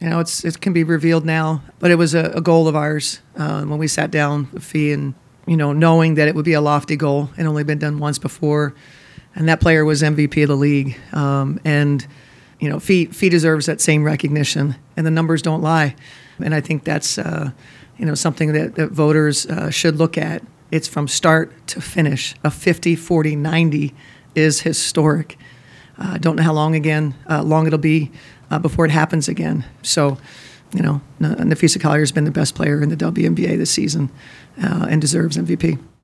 it can be revealed now, but it was a goal of ours when we sat down with Fee, and knowing that it would be a lofty goal and only been done once before, and that player was MVP of the league, and Fee deserves that same recognition, and the numbers don't lie, and I think that's something that voters should look at. It's from start to finish. A 50, 40, 90 is historic. Don't know how long it'll be before it happens again. So, Napheesa Collier has been the best player in the WNBA this season and deserves MVP.